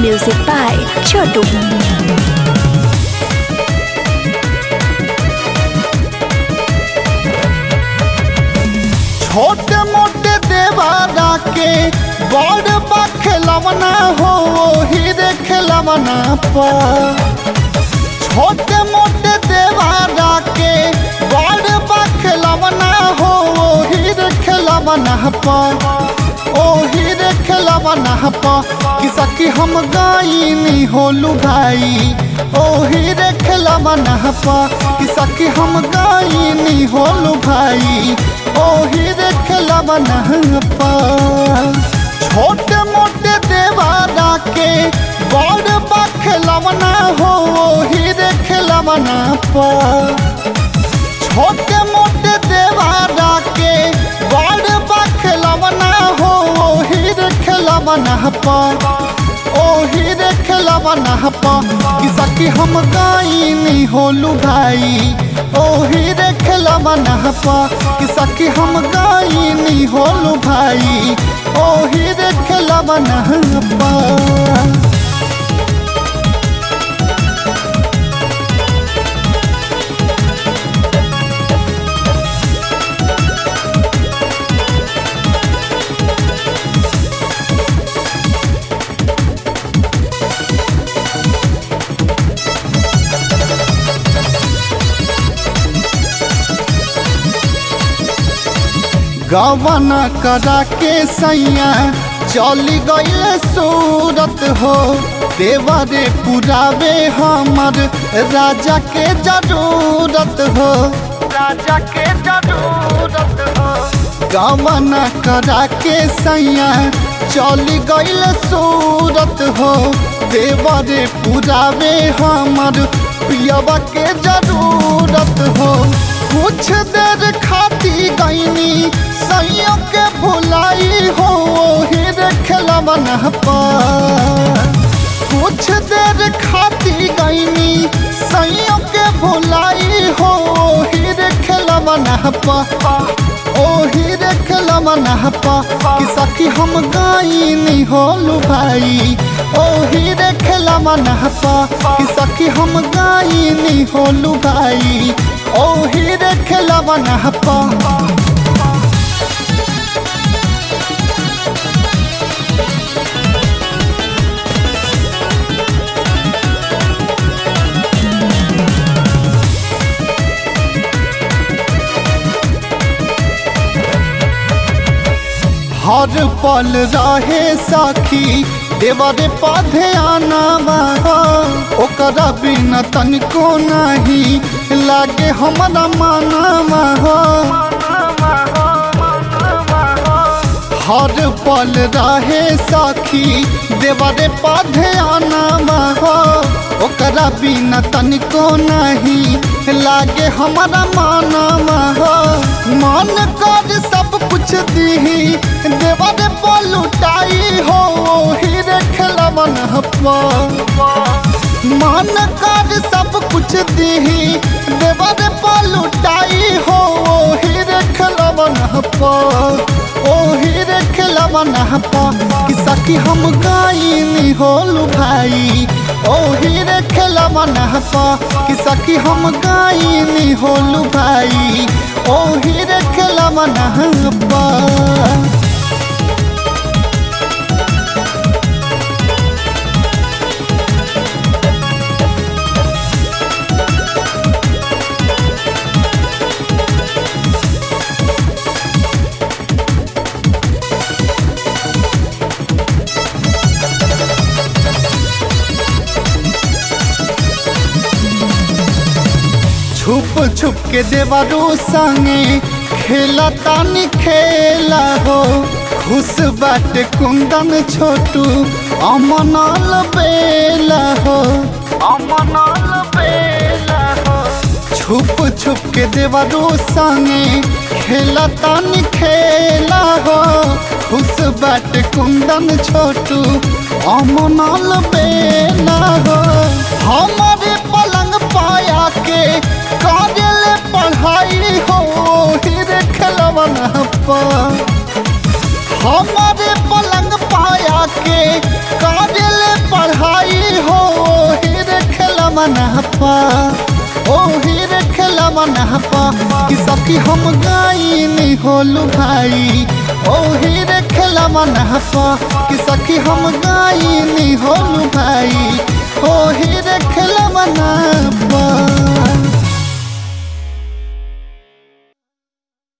Music by Chotu. छोटे मोटे देवारा के बड़ बा खिलवना हो हीरे खिलवना पा। छोटे मोटे देवारा के बड़ बा खिलवना हो हीरे खिलवना पा। ओ हीरे खिलवना पा किसा की हम गायनी होलू भाई। ओ हीरे खिलवना पा किसा की हम गायनी होलू भाई। ओ हीरे खिलवना पा। छोटे मोटे देवारा के बड़ बा खिलवना हो हीरे खिलवना पा। छोटे मोटे देवारा के बड़ बा खिलवना हो हीरे खिलवना पा। ओ हीरे खिलवना पा किसा की हम गायनी होलू भाई। ओ हीरे खिलवना पा किसा की हम गायनी होलू भाई। ओ हीरे खिलवना पा। गवना करा के सैया चली गई सूरत हो। देवरे पुरावे हमर राजा के जरूरत हो। राजा के जरूरत हो। गवना करा के सैया चली गई सूरत हो। देवरे पुरावे हमर पियवा के जरूरत हो। कुछ देर खाती गईनी सैयों के भुलाई हो हीरे खिलवना पा। कुछ देर खाती गईनी सैयों के भुलाई हो हीरे खिलवना पा। ओ हीरे खिलवना पा किसा की हम गायनी होलू भाई। ओ हीरे खिलवना पा किसा की हम गायनी होलू भाई। ओ हीरे खिलवना पा। हर पल रहे साखी देवरे पाधे आना ओकरा बिना तनिको नहीं लागे हमारा माना हो। हर पल रहे साखी देवरे पाधे आना ओकरा बिना तनिको नहीं लागे हमारा माना हो। मन कर सब कुछ दी देवरे पलुटाई हो हीरे खिलवना पा। मन कर सब कुछ दी देवरे पलुटाई हो हीरे खिलवना पा। ओ हीरे खिलवना पा किसा की हम गायनी होलू भाई। ओ हीरे खिलवना पा किसा की हम गायनी होलू भाई। ओ हीरे खिलवना पा। छुप छुप के देवरू संगे खेला तानी खेला हो। खुश बाटे कुंदन छोटू अमनाल बेला हो। अमनाल बेला हो। छुप छुप के देवरू संगे खेला तानी खेला हो। खुश बाटे कुंदन छोटू अमनाल बेला हो। हमारे पलंग पाया के काजल पढ़ाई हो हीरे खिलवना पा। हमारे पलंग पाया के काजल पढ़ाई खेलवना पा ओही रे खेलवना पा कि सखी हम गाइनी होलू भाई ओही रे खेलवना पा कि सखी हम गाइनी होलू भाई ओही रे खेलवना पा।